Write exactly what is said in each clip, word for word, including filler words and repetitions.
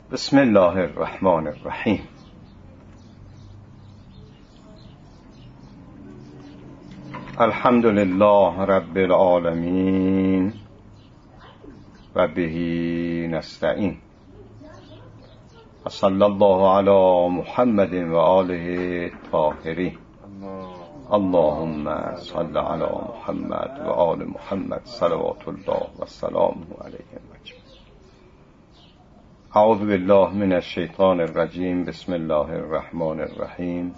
بسم الله الرحمن الرحیم. الحمد لله رب العالمین و به نستعین. صلی الله علی محمد و آله الطاهرین. اللهم صل علی محمد و آل محمد صلوات الله و سلامه علیهم اجمعین. اعوذ بالله من الشیطان الرجیم. بسم الله الرحمن الرحیم.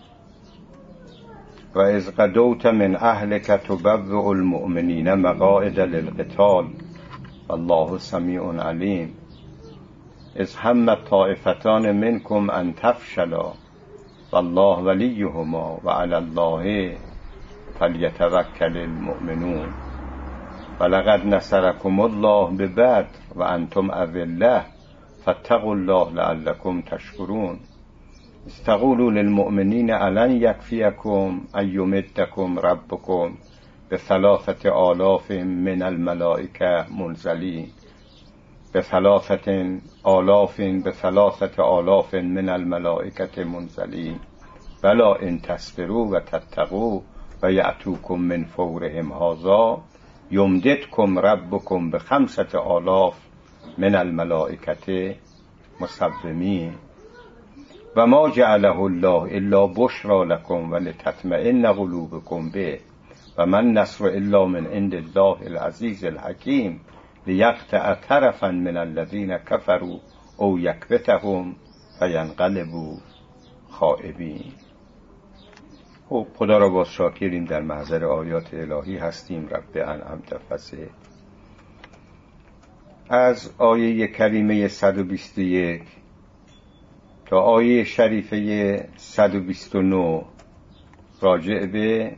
و اذ غدوت من اهلک تبوئ المؤمنین مقاعد للقتال والله سمیع علیم. اذ همت طائفتان منکم ان تفشلا والله ولیهما و علی الله فلیتوکل المؤمنون. ولقد نصرکم الله ببدر و انتم اذلة فاتقوا الله لعلكم تشکرون. استقولوا للمؤمنین الن یکفیکم ان یمدکم ربکم بثلاثة آلاف من الملائکه منزلین بثلاثة آلاف بثلاثة آلاف من الملائکه منزلین بلا ان تصبروا و تتقوا و یأتوکم من فورهم هذا یمددکم ربکم بخمسة آلاف من الملائکه مسومین و ما جعله الله الا بشرا لكم ولتطمئن قلوبكم به و من نصر الا من عند الله العزیز الحکیم لیقطع طرفا من الذین کفروا او یکبتهم فینقلبوا خائبین. خب خدا را باز شاکریم، در محضر آیات الهی هستیم. رب انعمت فضل. از آیه کریمه صد و بیست و یک تا آیه شریفه صد و بیست و نه راجع به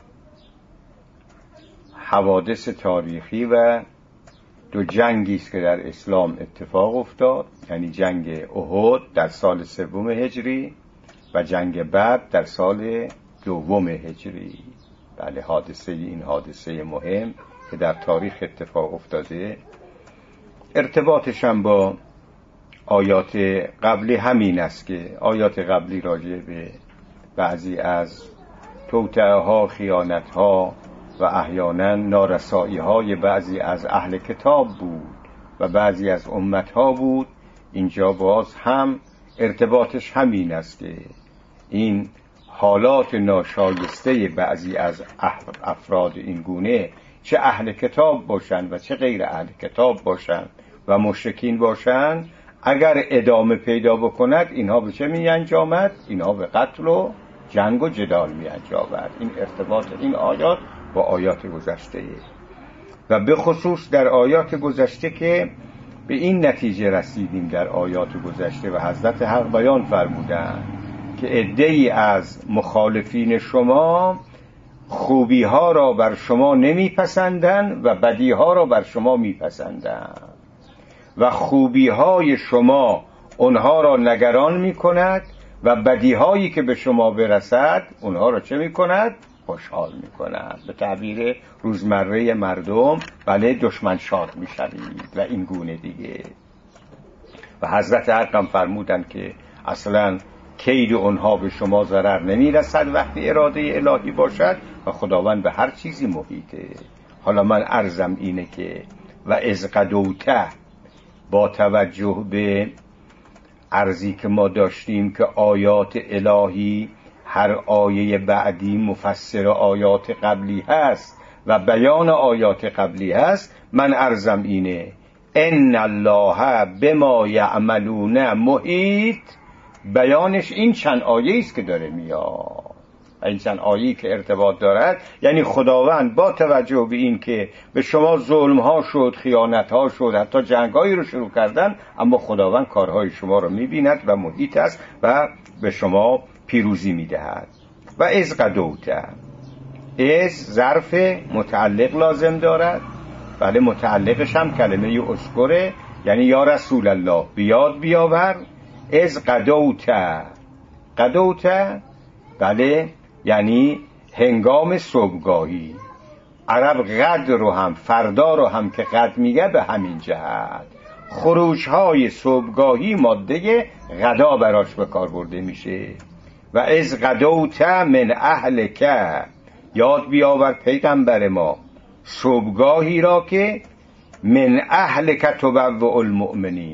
حوادث تاریخی و دو جنگی است که در اسلام اتفاق افتاد، یعنی جنگ احد در سال سوم هجری و جنگ بدر در سال دوم هجری. بله، حادثه این حادثه مهم که در تاریخ اتفاق افتاده. ارتباطش هم با آیات قبلی همین است که آیات قبلی راجع به بعضی از توطئه ها، خیانت ها و احیانا نارسایی های بعضی از اهل کتاب بود و بعضی از امت ها بود. اینجا باز هم ارتباطش همین است که این حالات ناشایسته بعضی از افراد این گونه، چه اهل کتاب باشند و چه غیر اهل کتاب باشند و مشرکین باشند، اگر ادامه پیدا بکند اینها به چه می انجامد؟ اینها به قتل و جنگ و جدال می انجامد. این ارتباط این آیات با آیات گذشته و به خصوص در آیات گذشته که به این نتیجه رسیدیم در آیات گذشته و حضرت حق بیان فرمودند که عده‌ای از مخالفین شما خوبی ها را بر شما نمی پسندند و بدی ها را بر شما می پسندند و خوبی های شما اونها را نگران می کند و بدی هایی که به شما برسد اونها را چه می کند؟ خوشحال می کند. به تعبیر روزمره مردم بله دشمن شاد می شوید و این گونه دیگه. و حضرت حق هم فرمودند که اصلا کید اونها به شما ضرر نمی رسد وقتی اراده الهی باشد و خداوند به هر چیزی محیطه. حالا من عرضم اینه که و اذ غدوت، با توجه به عرضی که ما داشتیم که آیات الهی هر آیه بعدی مفسر آیات قبلی هست و بیان آیات قبلی هست، من عرضم اینه ان الله بما یعملون محیط. بیانش این چند آیه است که داره میاد، این چند آیه‌ای که ارتباط دارد، یعنی خداوند با توجه به این که به شما ظلم ها شد، خیانت ها شد، حتی جنگ هایی رو شروع کردن، اما خداوند کارهای شما رو میبیند و محیط است و به شما پیروزی میدهد. و اذ غدوت، از ظرف متعلق لازم دارد. بله، متعلقش هم کلمه اذکره، یعنی یا رسول الله بیاد بیاور. از غدوت، غدوت بله یعنی هنگام صبحگاهی. عرب غد رو هم فردا رو هم که غد میگه به همین جهت. خروجهای صبحگاهی ماده غدا براش به کار برده میشه. و از غدوت من اهلک، یاد بیاور پیغمبر ما صبحگاهی را که من اهلک تبوء المؤمنین،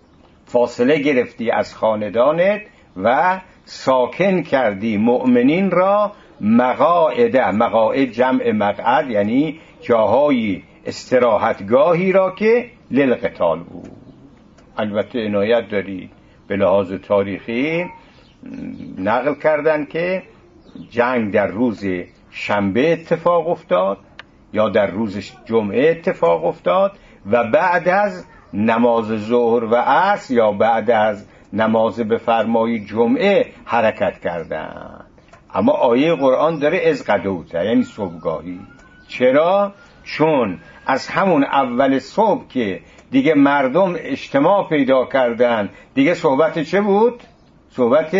فاصله گرفتی از خاندانت و ساکن کردی مؤمنین را مقاعده، مقاعد جمع مقعد یعنی جاهای استراحتگاهی را که للقتال بود. البته عنایت دارید به لحاظ تاریخی نقل کردن که جنگ در روز شنبه اتفاق افتاد یا در روز جمعه اتفاق افتاد و بعد از نماز ظهر و عصر یا بعد از نماز بفرمایی جمعه حرکت کردن. اما آیه قرآن داره از غدوت یعنی صبحگاهی. چرا؟ چون از همون اول صبح که دیگه مردم اجتماع پیدا کردن دیگه صحبت چه بود؟ صحبت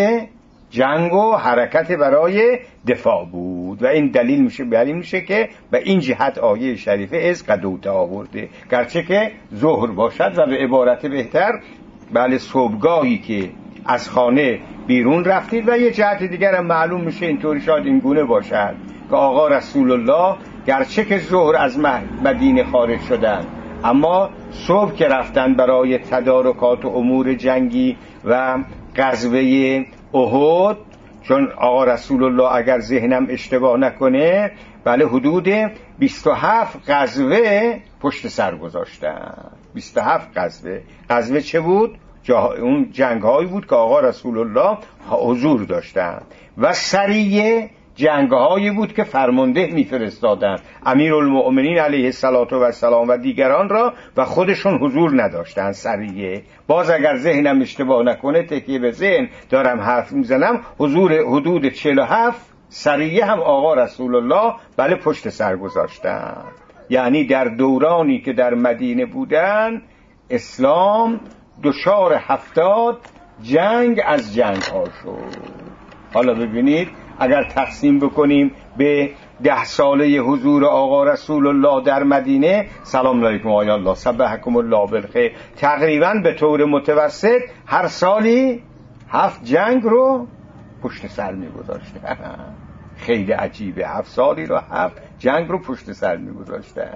جنگ و حرکت برای دفاع بود و این دلیل میشه بر این میشه که به این جهت آیه شریفه از غدوت آورده، گرچه که ظهر باشد و به عبارت بهتر بله صبحگاهی که از خانه بیرون رفتید. و یه جهت دیگر هم معلوم میشه اینطوری شاید این گونه باشد که آقا رسول الله گرچه که ظهر از مدینه خارج شدن اما صبح که رفتن برای تدارکات و امور جنگی و غزوه احد، چون آقا رسول الله اگر ذهنم اشتباه نکنه بله حدود بیست و هفت غزوه پشت سر گذاشتن. بیست و هفت غزوه. غزوه چه بود؟ اون جنگ هایی بود که آقا رسول الله حضور داشتن. و سریه جنگ هایی بود که فرمانده میفرستادن امیرالمؤمنین علیه السلام و دیگران را و خودشون حضور نداشتن. سریه باز اگر ذهنم اشتباه نکنه، تکیه به ذهن دارم حرف میزنم، حضور حدود چهل و هفت سریه هم آقا رسول الله بله پشت سر گذاشتن. یعنی در دورانی که در مدینه بودن اسلام دچار هفتاد جنگ از جنگ ها شد. حالا ببینید اگر تقسیم بکنیم به ده ساله حضور آقا رسول الله در مدینه، سلام علیکم آیا الله صبحکم الله بالخیر، تقریبا به طور متوسط هر سالی هفت جنگ رو پشت سر می‌گذاشته. خیلی عجیبه، هفت سالی رو هفت جنگ رو پشت سر می‌گذاشته.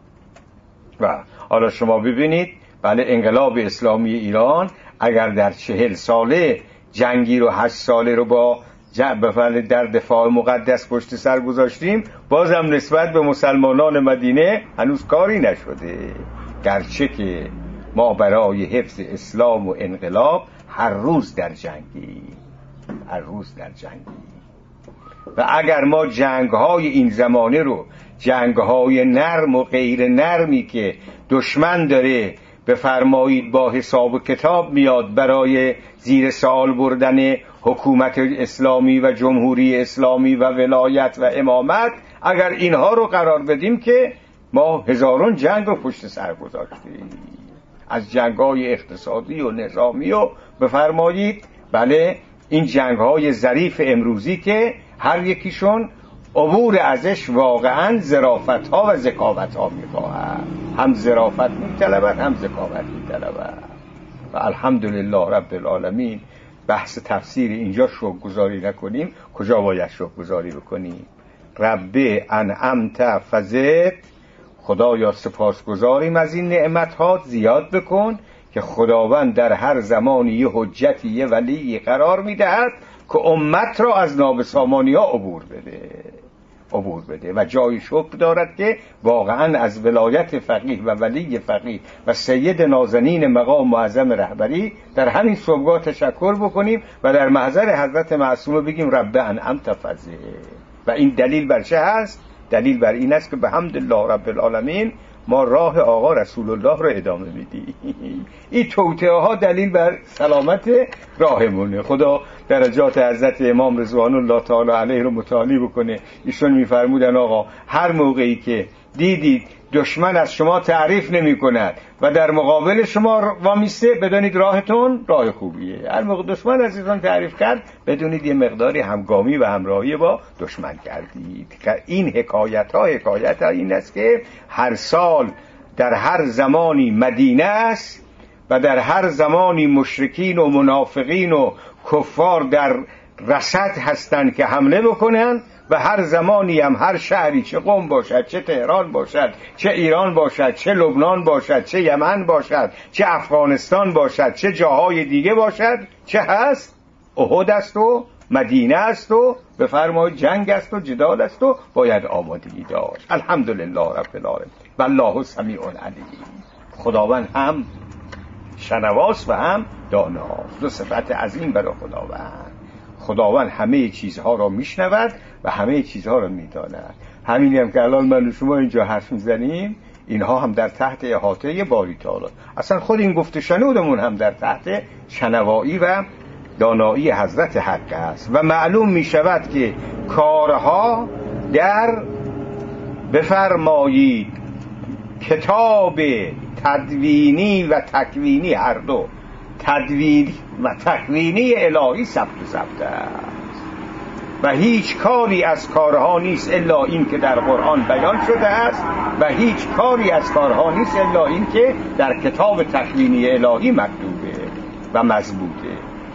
و حالا شما ببینید بله انقلاب اسلامی ایران اگر در چهل ساله جنگی رو هشت ساله رو با بفعل در دفاع مقدس پشت سر گذاشتیم، بازم نسبت به مسلمانان مدینه هنوز کاری نشده، گرچه که ما برای حفظ اسلام و انقلاب هر روز در جنگی هر روز در جنگی و اگر ما جنگ‌های این زمانه رو جنگ‌های نرم و غیر نرمی که دشمن داره بفرمایید با حساب و کتاب میاد برای زیر سوال بردن حکومت اسلامی و جمهوری اسلامی و ولایت و امامت، اگر اینها رو قرار بدیم که ما هزاران جنگ رو پشت سر گذاشتیم، از جنگ‌های اقتصادی و نظامی و بفرمایید بله این جنگ‌های ظریف امروزی که هر یکیشون عبور ازش واقعا ظرافت‌ها و ذکاوت‌ها می‌خواهد، هم ظرافت می‌طلبد هم ذکاوت می‌طلبد. و الحمدلله رب العالمین بحث تفسیر اینجا شکرگزاری نکنیم کجا باید شکرگزاری بکنیم؟ رب انعمت فزد، خدایا سپاسگزاریم از این نعمت‌ها زیاد بکن که خداوند در هر زمانی یه حجتی یه ولی قرار می‌دهد که امت را از نابسامانی‌ها عبور بده عبور بده و جای شکر دارد که واقعا از ولایت فقیه و ولی فقیه و سید نازنین مقام معظم رهبری در همین صبحگاه تشکر بکنیم و در محضر حضرت معصومه بگیم رب انعمت فضل. و این دلیل بر چه هست؟ دلیل بر این است که به حمدالله رب العالمین ما راه آقا رسول الله رو ادامه میدیم. این توطئه ها دلیل بر سلامت راهمونه. خدا درجات حضرت امام رضوان الله تعالی علیه رو متعالی بکنه. ایشون میفرمودن آقا هر موقعی که دیدید دشمن از شما تعریف نمی کند و در مقابل شما وامیسته، بدونید راهتون راه خوبیه. هر موقع دشمن از ایشون تعریف کرد بدونید یه مقداری همگامی و همراهی با دشمن کردید. این حکایت ها حکایت ها این است که هر سال در هر زمانی مدینه است و در هر زمانی مشرکین و منافقین و کفار در رصد هستند که حمله بکنن و هر زمانی هم هر شهری، چه قم باشد، چه تهران باشد، چه ایران باشد، چه لبنان باشد، چه یمن باشد، چه افغانستان باشد، چه جاهای دیگه باشد، چه هست؟ احد است و مدینه است و بفرمایید جنگ است و جدال است و باید آمادگی داشت. الحمدلله رب العالمین والله سمیع علیم. خداوند هم شنواست و هم داناست. دو صفت عظیم برای خداوند. خداوند همه چیزها را میشنود و همه چیزها را میداند. همینی هم که الان من و شما اینجا حرف میزنیم، اینها هم در تحت احاطه باری تعالی. اصلا خود این گفت شنودمون هم در تحت شنوایی و دانایی حضرت حق است. و معلوم می شود که کارها در بفرمایید کتاب تدوینی و تکوینی، هر دو تدوینی و تکوینی الهی ثبت و ثبت است و هیچ کاری از کارها نیست الا این که در قرآن بیان شده است و هیچ کاری از کارها نیست الا این که در کتاب تکوینی الهی مکتوبه و مضبوطه.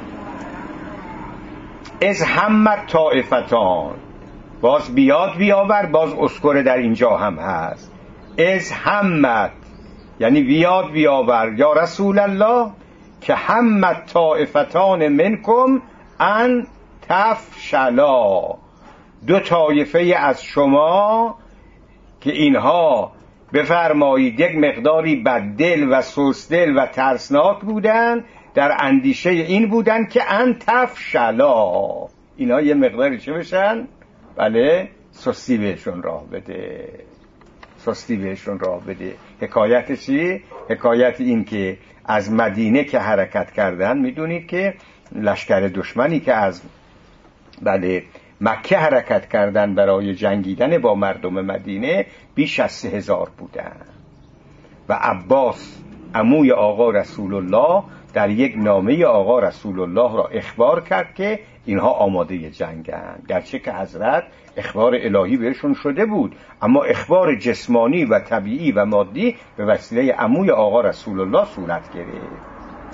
از همت طائفتان، باز بیاد بیاور، باز اسکره در اینجا هم هست. از همت یعنی بیاد بیاور یا رسول الله که همت طائفتان منکم ان تفشلا، دو طایفه از شما که اینها بفرمایید یک مقداری بددل و سستدل و ترسناک بودن، در اندیشه این بودن که ان تفشلا، اینا یه مقداری چه بشن؟ بله سستی بهشون راه بده، سستی بهشون راه بده. حکایت چی؟ حکایت این که از مدینه که حرکت کردن، میدونید که لشکر دشمنی که از بله مکه حرکت کردن برای جنگیدن با مردم مدینه بیش از سه هزار بودن و عباس عموی آقا رسول الله در یک نامه آقا رسول الله را اخبار کرد که اینها آماده جنگند، گرچه که حضرت اخبار الهی بهشون شده بود، اما اخبار جسمانی و طبیعی و مادی به وسیله عموی آقا رسول الله صورت گرفت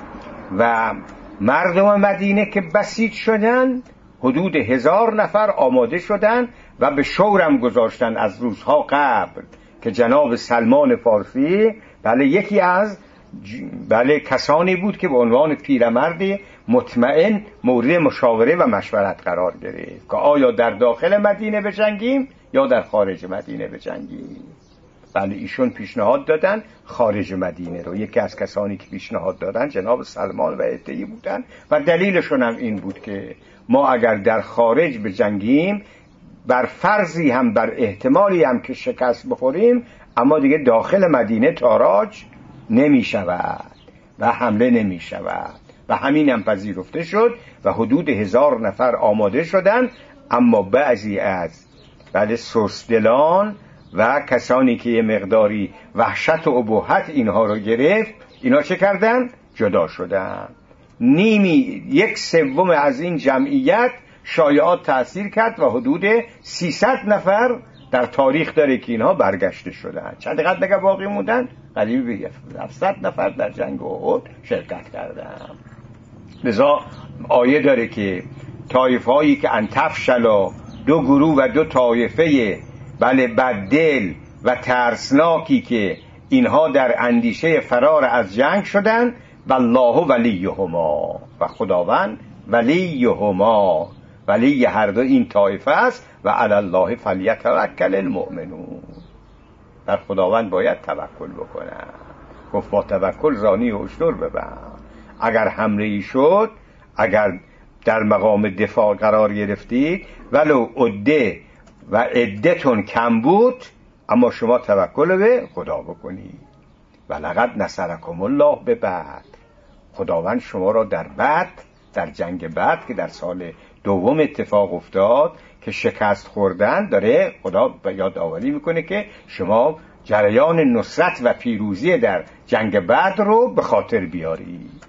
و مردم مدینه که بسیج شدن حدود هزار نفر آماده شدن و به شورم گذاشتن از روزها قبل که جناب سلمان فارسی بله یکی از بله کسانی بود که به عنوان پیرمرد مطمئن مورد مشاوره و مشورت قرار گرفت که آیا در داخل مدینه بجنگیم یا در خارج مدینه بجنگیم. بله ایشون پیشنهاد دادن خارج مدینه رو. یکی از کسانی که پیشنهاد دادن جناب سلمان و عده‌ای بودن و دلیلشون هم این بود که ما اگر در خارج بجنگیم بر فرضی هم بر احتمالی هم که شکست بخوریم، اما دیگه داخل مدینه تاراج نمی شود و حمله نمی شود و همین هم پذیرفته شد و حدود هزار نفر آماده شدن. اما بعضی از بله سستدلان و کسانی که یه مقداری وحشت و ابهت اینها رو گرفت، اینا چه کردن؟ جدا شدن. نیمی یک سوم از این جمعیت شایعات تأثیر کرد و حدود سیصد نفر در تاریخ داره که اینها برگشته شدن. چند قد نگه باقی موندن؟ قریب به هفتصد نفر در جنگ احد شرکت کردن. لذا آیه داره که طایفه هایی که انتفشلا، دو گروه و دو طایفه بله بددل و ترسناکی که اینها در اندیشه فرار از جنگ شدن، والله ولیهما، و خداوند ولیهما، ولی هر دو این طایفه است و علی الله فلیتوکل المؤمنون. در خداوند باید توکل بکنن. گفت با توکل زانی و اشتر ببند. اگر حمله ای شد، اگر در مقام دفاع قرار گرفتید ولو عده و عدتون کم بود، اما شما توکل به خدا بکنید. ولقد نصرکم الله به بعد، خداوند شما را در بعد، در جنگ بعد که در سال دوم اتفاق افتاد که شکست خوردن، داره خدا به یاد آوری میکنه که شما جریان نصرت و پیروزی در جنگ بعد رو به خاطر بیارید.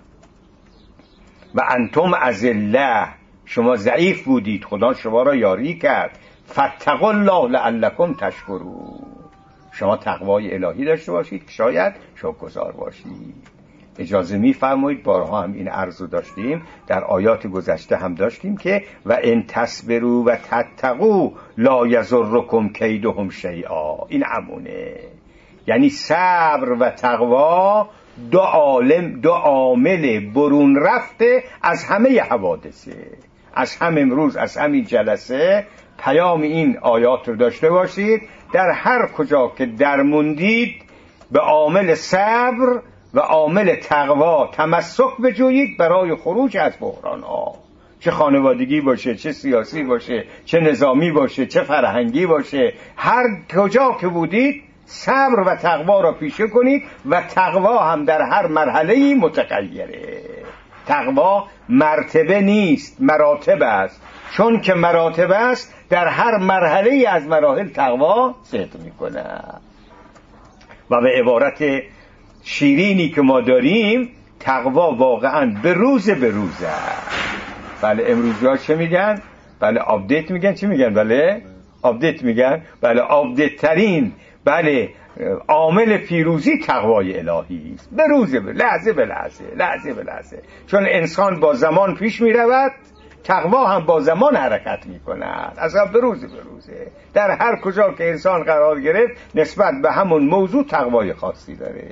و انتم اذله، شما ضعیف بودید، خدا شما را یاری کرد. فاتقوا الله لعلکم تشکرون، شما تقوای الهی داشته باشید که شاید شکرگزار باشید. اجازه میفرمایید، بارها هم این عرض رو داشتیم، در آیات گذشته هم داشتیم که و ان تصبروا و تتقوا لا یضرکم کیدهم شیئا. این همونه، یعنی صبر و تقوا دو عالم دو عامل برون رفته از همه حوادثه. از هم امروز از همین جلسه پیام این آیات رو داشته باشید، در هر کجا که درموندید به عامل صبر و عامل تقوا تمسک بجویید برای خروج از بحران ها، چه خانوادگی باشه، چه سیاسی باشه، چه نظامی باشه، چه فرهنگی باشه، هر کجا که بودید صبر و تقوا را پیشه کنید و تقوا هم در هر مرحله‌ای متغیره. تقوا مرتبه نیست، مراتب است. چون که مراتب است در هر مرحله‌ای از مراحل تقوا صدق میکنه. و به عبارت شیرینی که ما داریم، تقوا واقعا به روز به روزه. بله امروزی ها چه میگن؟ بله آپدیت میگن. چی میگن؟ بله آپدیت میگن. بله آپدیت ترین بله عامل پیروزی تقوای الهی است، به روز به لحظه به لحظه لحظه به لحظه. چون انسان با زمان پیش میرود، تقوا هم با زمان حرکت میکند، اصلا به روز به روزه. در هر کجا که انسان قرار گرفت نسبت به همون موضوع تقوای خاصی داره.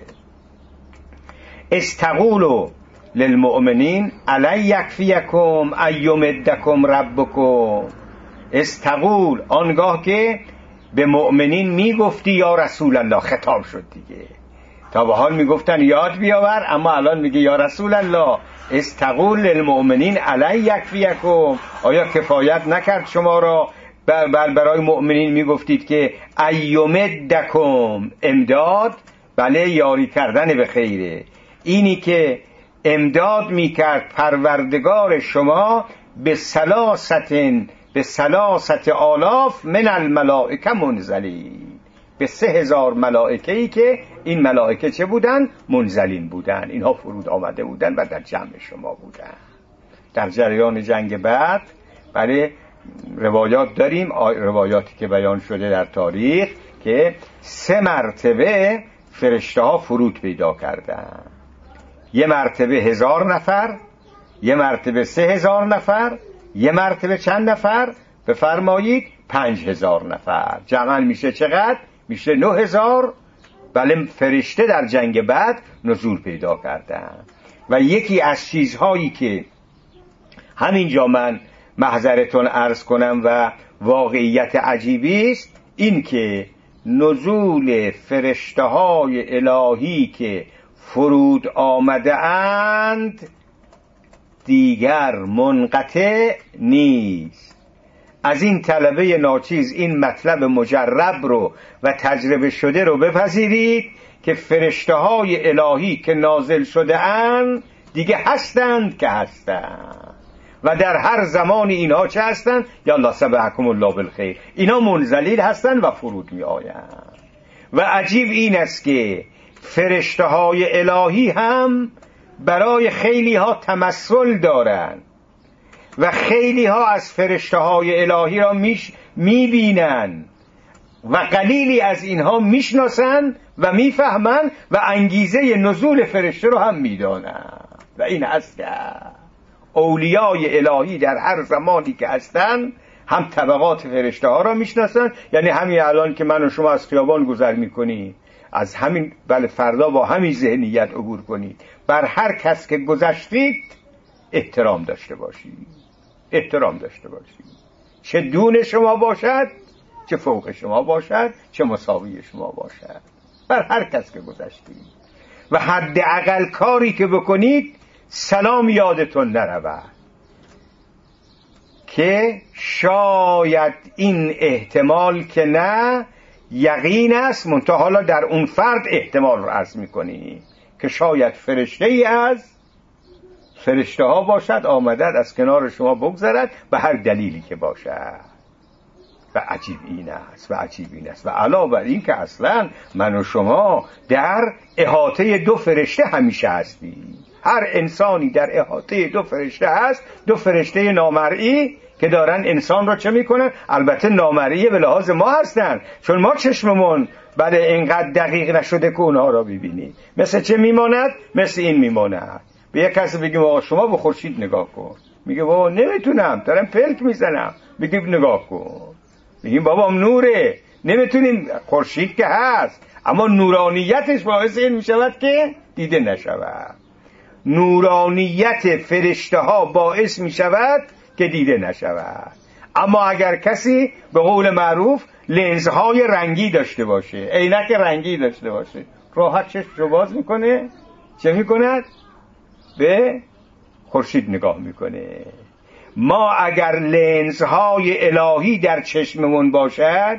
استقولوا للمؤمنین الی یکفیکم ایمدکم ربکم. استقول، آنگاه که به مؤمنین میگفتی یا رسول الله، خطاب شد دیگه. تا به حال میگفتن یاد بیاور، اما الان میگه یا رسول الله استقول للمؤمنین الی یکفیکم. آیا کفایت نکرد شما را؟ بل برای مؤمنین میگفتید که ایمدکم، امداد، بله یاری کردن به خیره. اینی که امداد میکرد پروردگار شما به سلاستن به سلاست آلاف من الملائکه منزلین، به سه هزار ملائکه‌ای که این ملائکه چه بودن؟ منزلین بودن. اینها فرود آمده بودن و در جمع شما بودن. در جریان جنگ بعد بله روایات داریم، روایاتی که بیان شده در تاریخ که سه مرتبه فرشته ها فرود پیدا کردن. یه مرتبه هزار نفر، یه مرتبه سه هزار نفر، یه مرتبه چند نفر؟ بفرمایید پنج هزار نفر. جمعاً میشه چقدر؟ میشه نه هزار. بله فرشته در جنگ بعد نزول پیدا کردن. و یکی از چیزهایی که همینجا من محضرتون عرض کنم و واقعیت عجیبی است، این که نزول فرشته های الهی که فرود آمده اند دیگر منقطع نیست. از این طلبه ناچیز این مطلب مجرب رو و تجربه شده رو بپذیرید که فرشته های الهی که نازل شده اند دیگه هستند که هستند و در هر زمان اینها چه هستند؟ یا الله سبحکم الله بالخیر، اینا منزلیل هستند و فرود می آیند. و عجیب این است که فرشته های الهی هم برای خیلی ها تمثل دارند و خیلی ها از فرشته های الهی را میش میبینن و قلیلی از اینها میشناسن و میفهمن و انگیزه نزول فرشته رو هم میدانن. و این هست که اولیای الهی در هر زمانی که هستن هم طبقات فرشته ها را میشناسن. یعنی همین الان که من و شما از خیابان گذر میکنیم، از همین بله فردا با همین ذهنیت عبور کنید. بر هر کس که گذشتید احترام داشته باشید، احترام داشته باشید، چه دون شما باشد، چه فوق شما باشد، چه مساوی شما باشد، بر هر کس که گذشتید. و حداقل کاری که بکنید سلام یادتون نرود که شاید این احتمال که نه یقین است، منتها حالا در اون فرد احتمال رو عرض میکنی که شاید فرشته ای از فرشته ها باشد آمدد از کنار شما بگذرد به هر دلیلی که باشد. و عجیب این است و عجیب این است و علاوه بر این که اصلا من و شما در احاطه دو فرشته همیشه هستیم. هر انسانی در احاطه دو فرشته هست، دو فرشته نامرئی که دارن انسان را چه میکنن؟ البته نامرئی به لحاظ ما هستن، چون ما چشممون بله اینقدر دقیق نشده که اونها را ببینی. مثل چه میماند؟ مثل این میماند. به یک کسی بگیم آقا شما به خورشید نگاه کن، میگه بابا نمیتونم، دارم پلک میزنم. بگیم نگاه کن، میگیم بابا نوره، نمیتونیم، خورشید که هست اما نورانیتش باعث این میشود که دیده نشود. نورانیت فرشته ها باعث میشود که دیده نشود. اما اگر کسی به قول معروف لنزهای رنگی داشته باشه، عینک رنگی داشته باشه، راحت چشم رو باز میکنه، چه میکند؟ به خورشید نگاه میکنه. ما اگر لنزهای الهی در چشممون باشد،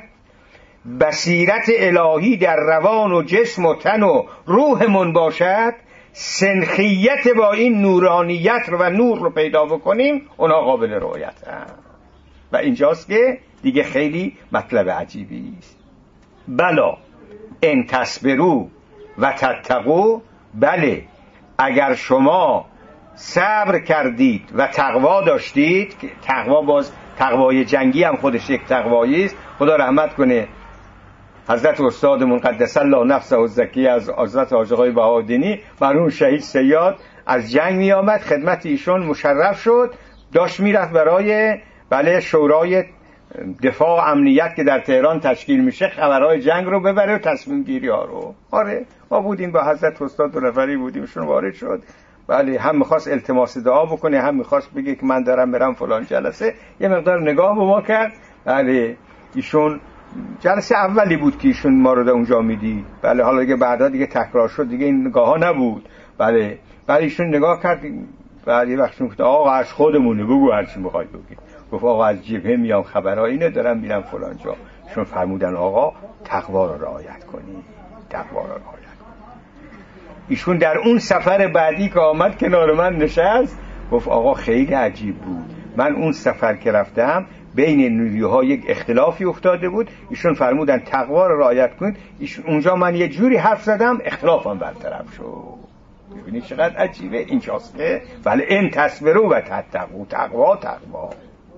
بصیرت الهی در روان و جسم و تن و روحمون باشد، سنخیت با این نورانیت و نور رو پیدا بکنیم، اونها قابل رؤیت هست. و اینجاست که دیگه خیلی مطلب عجیبی است. بلا ان تصبروا و تتقوا، بله اگر شما صبر کردید و تقوا داشتید، تقوا باز تقوای جنگی هم خودش یک تقوایی است. خدا رحمت کنه حضرت استادمون قدس الله نفسه الزکیه از حضرت حاج آقای بهادینی، مرحوم شهید صیاد، از جنگ می آمد خدمت ایشون مشرف شد، داشت میرفت برای بله شورای دفاع امنیت که در تهران تشکیل میشه خبرهای جنگ رو ببره و تصمیم گیری ها رو. آره ما بودیم با حضرت استاد دو نفری بودیم، ایشون وارد شد، بله هم میخواست التماس دعا بکنه، هم میخواست بگه که من دارم برم فلان جلسه. یه مقدار نگاه به ما کرد، بله ایشون جلسه اولی بود که ایشون ما رو در اونجا میدید، بله حالا دیگه بعدا دیگه تکرار شد، دیگه این نگاه ها نبود. بله بعد ایشون نگاه کرد، بعد یه وقتی گفت آقا از خودمونه بگو هر چی میخوای بگی. گفت آقا از جبهه میام، خبرها اینه، دارم میرم فلان جا. ایشون فرمودن آقا تقوا رو رعایت کنی، تقوا رو رعایت کنی. ایشون در اون سفر بعدی که آمد کنار من نشست، گفت آقا خیلی عجیب بود، من اون سفر که رفتم بین نیروها یک اختلافی افتاده بود، ایشون فرمودن تقوا رو رعایت کنید، اونجا من یه جوری حرف زدم اختلافم برطرف شد. ببینید چقدر عجیبه اینجاست که بله ان تصبروا و تتقوا، تقوا تقوا.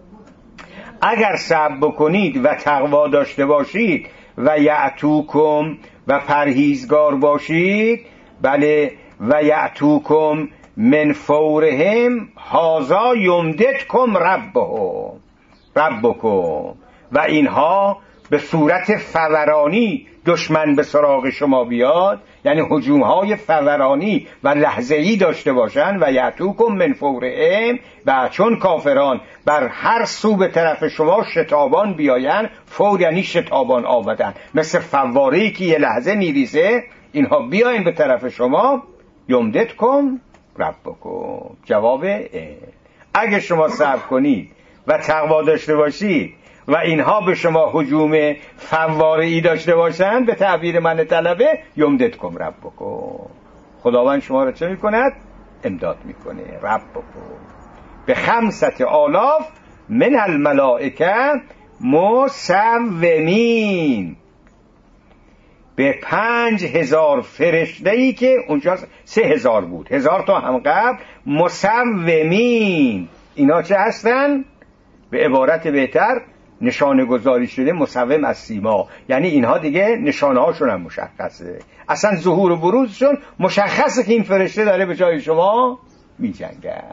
اگر صبر بکنید و تقوا داشته باشید و یعتوکم و پرهیزگار باشید، بله و یعتوکم من فورهم هازا یمددکم ربهم ربکم، و اینها به صورت فورانی دشمن به سراغ شما بیاد، یعنی هجوم‌های فورانی و لحظه‌ای داشته باشن، و یعتوکم من فورهم، و چون کافران بر هر سو به طرف شما شتابان بیاین، فور یعنی شتابان آمدن، مثل فواره‌ای که یه لحظه میریزه، اینها بیاین به طرف شما، یمددکم ربکم. جواب اه. اگه شما صبر کنید و تقوا داشته باشید و اینها به شما هجوم فواره‌ای داشته باشند، به تعبیر من طلبه، یمددکم ربکم، خداوند شما را چه میکند؟ امداد میکنه. ربکم به خمسة آلاف من الملائکه مسومین، به پنج هزار فرشته‌ای که اونجا سه هزار بود، هزار تا هم قبل، مسومین. اینا چه هستن؟ به عبارت بهتر نشانه گذاری شده مسوم از سیما، یعنی اینها دیگه نشانه هاشون هم مشخصه، اصلا ظهور و بروزشون مشخصه که این فرشته داره به جای شما می جنگه.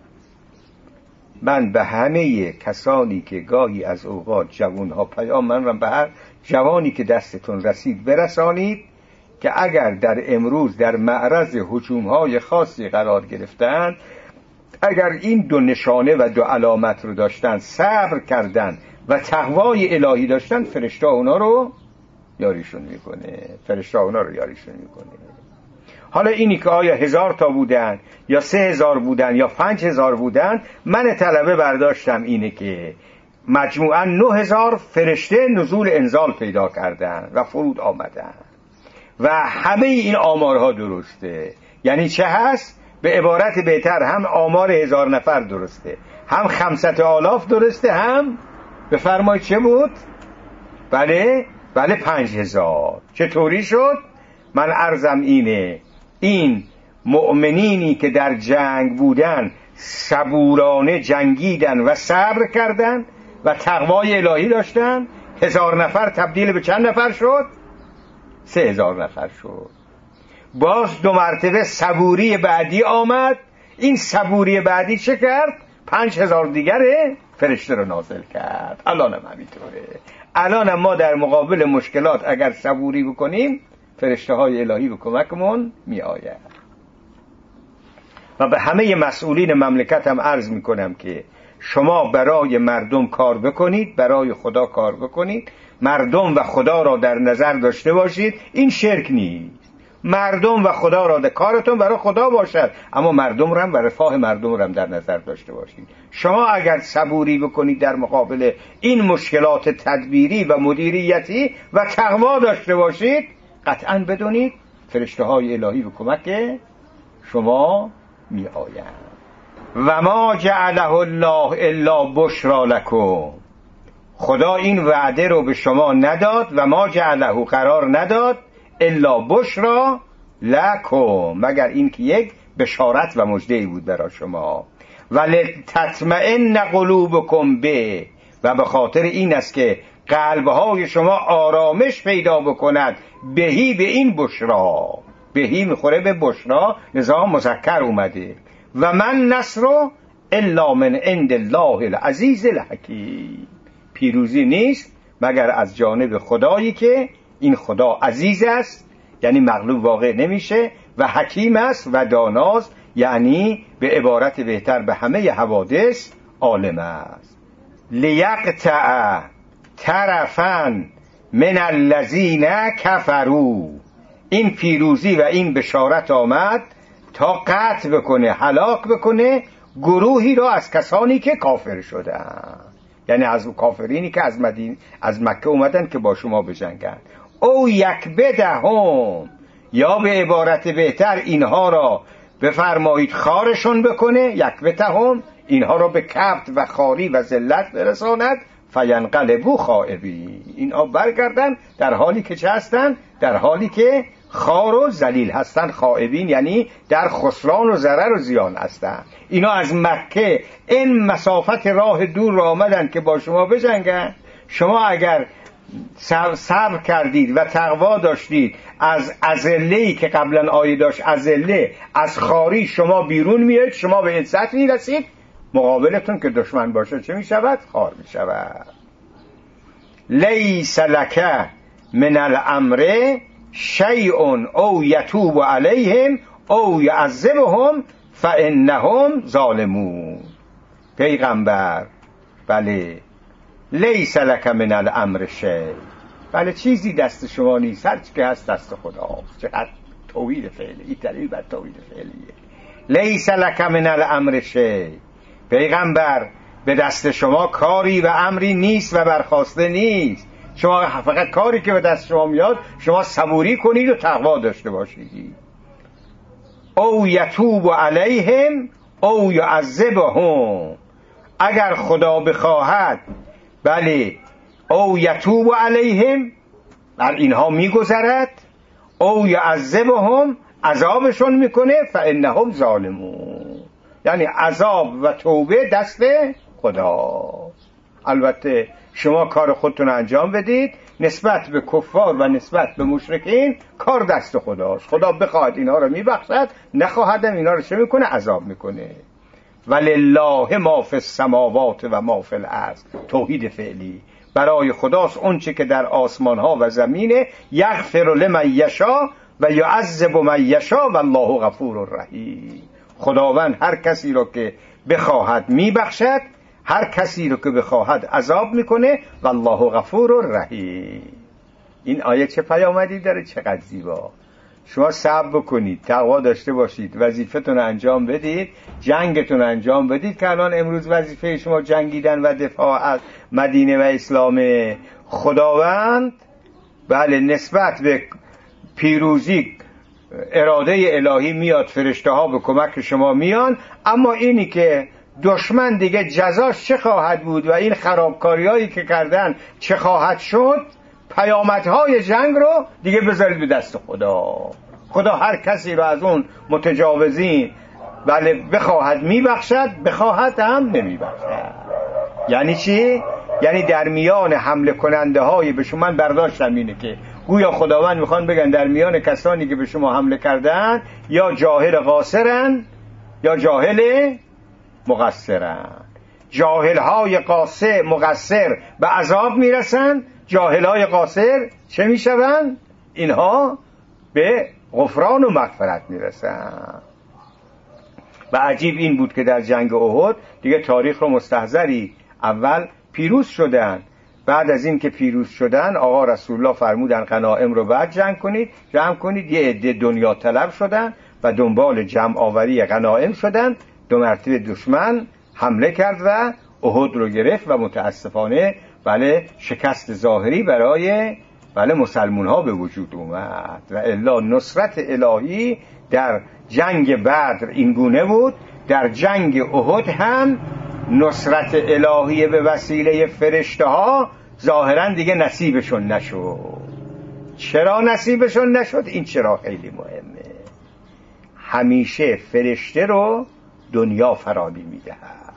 من به همه کسانی که گاهی از اوقات جوانها پیام من رو به هر جوانی که دستتون رسید برسانید که اگر در امروز در معرض هجوم‌های خاصی قرار گرفتند، اگر این دو نشانه و دو علامت رو داشتن، صبر کردن و تقوای الهی داشتن، فرشته اونا رو یاریشون میکنه، فرشته اونا رو یاریشون میکنه. حالا اینی که آیا هزار تا بودن یا سه هزار بودن یا پنج هزار بودن، من طلبه برداشتم اینه که مجموعاً نه هزار فرشته نزول انزال پیدا کردن و فرود آمدن و همه این آمارها درسته. یعنی چه هست؟ به عبارت بهتر هم آمار هزار نفر درسته، هم خمسة آلاف درسته، هم بفرمایید چه بود؟ بله بله پنج هزار. چطوری شد؟ من عرضم اینه، این مؤمنینی که در جنگ بودن صبورانه جنگیدن و صبر کردن و تقوای الهی داشتن. هزار نفر تبدیل به چند نفر شد؟ سه هزار نفر شد. باز دو مرتبه صبوری بعدی آمد. این صبوری بعدی چه کرد؟ پنج هزار دیگر فرشته رو نازل کرد. الان هم همینطوره. الان هم ما در مقابل مشکلات اگر صبوری بکنیم فرشته های الهی به کمکمون می آید. و به همه مسئولین مملکت هم عرض می کنم که شما برای مردم کار بکنید، برای خدا کار بکنید، مردم و خدا را در نظر داشته باشید. این شرک نیست. مردم و خدا را در کارتون برای خدا باشد، اما مردم را هم و رفاه مردم را هم در نظر داشته باشید. شما اگر صبوری بکنید در مقابل این مشکلات تدبیری و مدیریتی و تقوا داشته باشید، قطعاً بدونید فرشته های الهی به کمک شما می آیند. و ما جعله الله الا بشرا لکم. خدا این وعده رو به شما نداد و ما جعله قرار نداد الا بشرا لکم، مگر این که یک بشارت و مژده بود برای شما. ولتطمئن قلوبکم به، و به خاطر این است که قلبهای شما آرامش پیدا بکند بهی، به این بشرا. بهی میخوره به بشرا، نظام مذکر اومده. و من نصر الا من عند الله العزیز الحکیم. پیروزی نیست مگر از جانب خدایی که این خدا عزیز است، یعنی مغلوب واقع نمیشه، و حکیم است و داناست، یعنی به عبارت بهتر به همه حوادث عالم است. لیقطع طرفا من الذین کفروا. این پیروزی و این بشارت آمد تا قطع بکنه، هلاک بکنه گروهی را از کسانی که کافر شدن، یعنی از کافرینی که از مدینه از مکه اومدن که با شما بجنگن. او یک بدهم، یا به عبارت بهتر اینها را بفرمایید خارشون بکنه، یک بدهم، اینها را به کبت و خاری و ذلت برساند. فینقلبوا خائبین، اینها برگردن در حالی که چه هستن؟ در حالی که خار و ذلیل هستن. خائبین یعنی در خسران و ضرر و زیان هستن. اینا از مکه این مسافت راه دور را آمدن که با شما بجنگن. شما اگر صبر کردید و تقوا داشتید، از ازله‌ای که قبلا آیه داشت، ازله از خاری شما بیرون میاد، شما به عزت میرسید. مقابلتون که دشمن باشه چه میشود؟ خار میشود. لیس لک من الامر شیء او یتوب علیهم او یعذبهم فانهم ظالمون. پیغمبر بله، لیس لک من الامر شیء، بله چیزی دست شما نیست، هر چی که هست دست خداست. چقدر توحید فعلی، این دلیل بر توحید فعلیه. لیس لک من الامر شیء، پیغمبر به دست شما کاری و امری نیست و برخواسته نیست. شما فقط کاری که به دست شما میاد، شما صبوری کنید و تقوا داشته باشید. او یتوب علیهم او یعذبهم، اگر خدا بخواهد بله او یتوب علیهم بر اینها میگذرد، او یعذبهم عذابشون میکنه، فانهم ظالمون، یعنی عذاب و توبه دست خدا. البته شما کار خودتون انجام بدید، نسبت به کفار و نسبت به مشرکین کار دست خداست. خدا بخواهد اینها رو میبخشد، نخواهدم اینها رو چه میکنه؟ عذاب میکنه. ولله ما فی السماوات و ما فی الارض، توحید فعلی. برای خداست اون چه که در آسمان ها و زمینه. یغفر لمن یشاء و یعذب من یشاء والله غفور رحیم. خداوند هر کسی رو که بخواهد میبخشد، هر کسی رو که بخواهد عذاب میکنه، والله غفور رحیم. این آیه چه پیامدی داره؟ چقدر زیبا. شما صبر بکنید، تقوا داشته باشید، وظیفتون انجام بدید، جنگتون انجام بدید که الان امروز وظیفه شما جنگیدن و دفاع از مدینه و اسلام. خداوند بله نسبت به پیروزی اراده الهی میاد، فرشته ها به کمک شما میان، اما اینی که دشمن دیگه جزاش چه خواهد بود و این خرابکاری هایی که کردن چه خواهد شد، پیامدهای جنگ رو دیگه بذارید به دست خدا. خدا هر کسی رو از اون متجاوزین بله بخواهد میبخشد، بخواهد هم نمیبخشد. یعنی چی؟ یعنی در میان حمله کننده های به شما، من برداشتم اینه که گویا خداوند میخوان بگن در میان کسانی که به شما حمله کردن یا جاهل قاصرن یا جاهل مقصرن. جاهل های قاصر مقصر به عذاب میرسن، جاهل های قاصر چه میشون؟ اینها به غفران و مغفرت میرسن. و عجیب این بود که در جنگ احد دیگه تاریخ رو مستحضری، اول پیروز شدن، بعد از این که پیروز شدن آقا رسول الله فرمودن غنایم رو بعد جنگ کنید، جمع کنید. یه عده دنیا طلب شدن و دنبال جمع آوری غنایم شدن. دو مرتبه دشمن حمله کرد و احد رو گرفت و متاسفانه بله شکست ظاهری برای بله مسلمون ها به وجود اومد. و الا نصرت الهی در جنگ بدر این گونه بود، در جنگ احد هم نصرت الهی به وسیله فرشته ها ظاهرا دیگه نصیبشون نشد. چرا نصیبشون نشد؟ این چرا خیلی مهمه. همیشه فرشته رو دنیا فراری میده.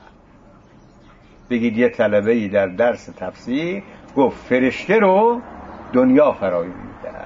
بگید یه طلبه‌ای در درس تفسیر گفت فرشته رو دنیا فراری میده.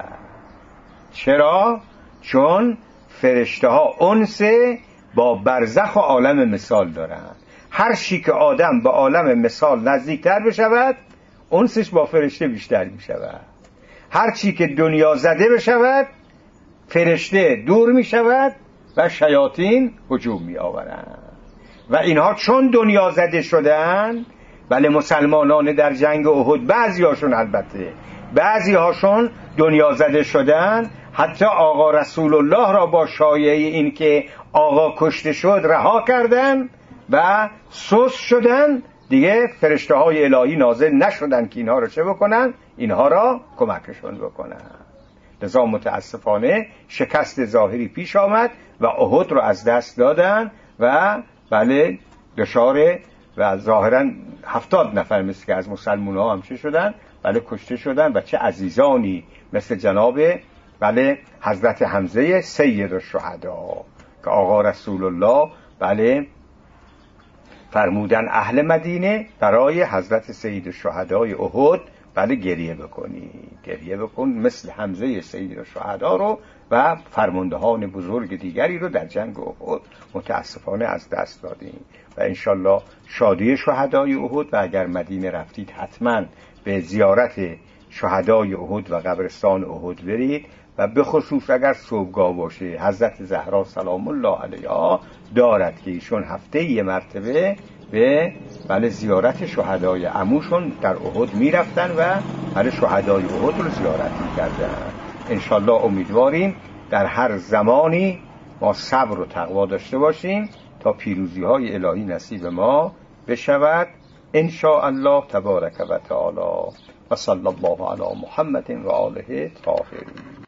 چرا؟ چون فرشته ها انس با برزخ و عالم مثال دارن. هر چی که آدم به عالم مثال نزدیکتر بشود انسش با فرشته بیشتر میشود. هر چی که دنیا زده بشود فرشته دور میشود و شیاطین هجوم می آورند. و اینها چون دنیا زده شدن، بله مسلمانان در جنگ احد بعضی هاشون البته بعضی هاشون دنیا زده شدن، حتی آقا رسول الله را با شایعه این که آقا کشته شد رها کردن و سوس شدن. دیگه فرشته های الهی نازل نشدن که اینها را چه بکنن؟ اینها را کمکشون بکنن. لذا متاسفانه شکست ظاهری پیش آمد و احد رو از دست دادن و بله دشاره و ظاهرا هفتاد نفر مثل که از مسلمان ها هم چه شدن؟ بله کشته شدن. و چه عزیزانی مثل جناب بله حضرت حمزه سید الشهدا که آقا رسول الله بله فرمودن اهل مدینه برای حضرت سید الشهدای احد بله گریه بکنی، گریه بکن مثل حمزه سید الشهدا رو و فرماندهان بزرگ دیگری رو در جنگ احد متاسفانه از دست دادیم. و انشالله شادی شهدای احد و اگر مدینه رفتید حتما به زیارت شهدای احد و قبرستان احد برید و به خصوص اگر صبحگاه باشه حضرت زهرا سلام الله علیها دارد که ایشون هفته یه مرتبه به بله زیارت شهدای عموشون در احد میرفتن و بله شهدای احد رو زیارت میکردن. انشالله امیدواریم در هر زمانی ما صبر و تقوا داشته باشیم تا پیروزی های الهی نصیب ما بشود ان شاء الله تبارک و تعالی. و صلی الله علی محمد و آله الطاهرین.